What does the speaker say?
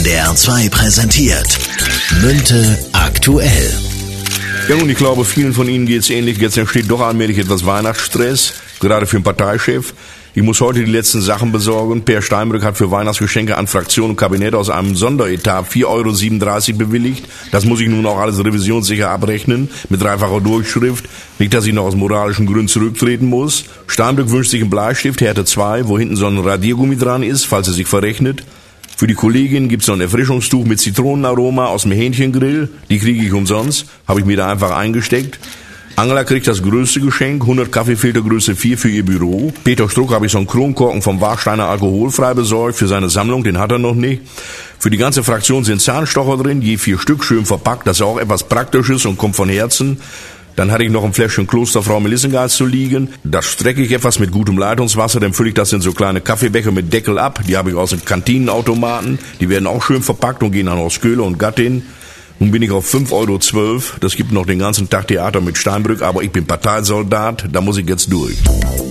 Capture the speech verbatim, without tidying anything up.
N D R zwei präsentiert Münte aktuell. Ja, und ich glaube, vielen von Ihnen geht's ähnlich. Jetzt entsteht doch allmählich etwas Weihnachtsstress, gerade für den Parteichef. Ich muss heute die letzten Sachen besorgen. Per Steinbrück hat für Weihnachtsgeschenke an Fraktion und Kabinett aus einem Sonderetat vier Euro siebenunddreißig bewilligt. Das muss ich nun auch alles revisionssicher abrechnen, mit dreifacher Durchschrift. Nicht, dass ich noch aus moralischen Gründen zurücktreten muss. Steinbrück wünscht sich einen Bleistift, Härte zwei, wo hinten so ein Radiergummi dran ist, falls er sich verrechnet. Für die Kollegin gibt's noch ein Erfrischungstuch mit Zitronenaroma aus dem Hähnchengrill. Die kriege ich umsonst, habe ich mir da einfach eingesteckt. Angela kriegt das größte Geschenk, hundert Kaffeefilter Größe vier für ihr Büro. Peter Struck habe ich so einen Kronkorken vom Warsteiner alkoholfrei besorgt für seine Sammlung, den hat er noch nicht. Für die ganze Fraktion sind Zahnstocher drin, je vier Stück, schön verpackt, das ist auch etwas Praktisches und kommt von Herzen. Dann hatte ich noch ein Fläschchen Klosterfrau Melissengeist zu liegen. Das strecke ich etwas mit gutem Leitungswasser, dann fülle ich das in so kleine Kaffeebecher mit Deckel ab. Die habe ich aus den Kantinenautomaten, die werden auch schön verpackt und gehen dann aus Köhler und Gattin. Nun bin ich auf fünf Euro zwölf, das gibt noch den ganzen Tag Theater mit Steinbrück, aber ich bin Parteisoldat, da muss ich jetzt durch.